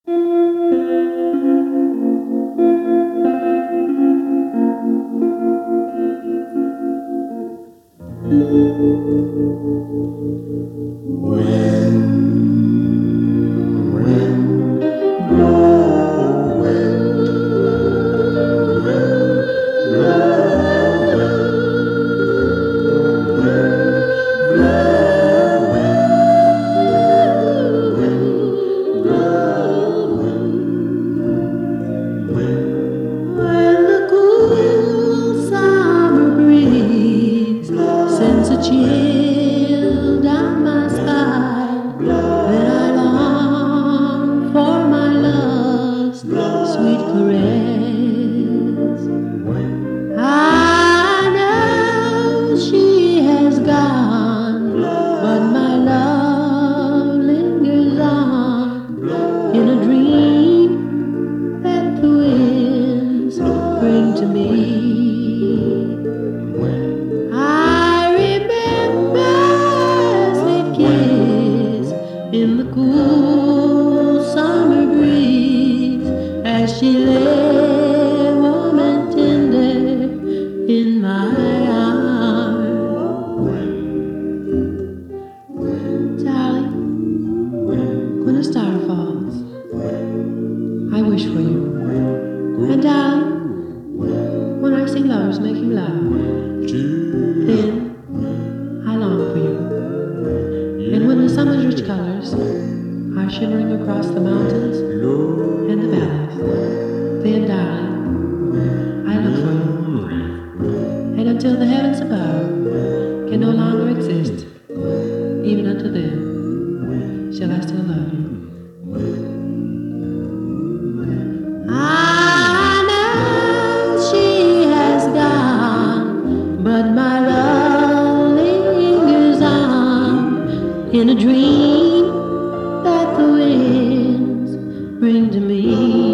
Chill down my spine, then I long for my love's sweet caress. I know she has gone, but my love lingers on in a dream that the winds bring to me. In the cool summer breeze, as she lay warm and tender in my arms. Darling, when a star falls, I wish for you. And darling, when I see lovers making love, then I long for you. And when the summer's rich colors are shimmering across the mountains and the valleys, then, darling, I look for you. And until the heavens above can no longer exist, even until then, shall I still love you. I know she has gone, but my love lingers on in a dream that the winds bring to me.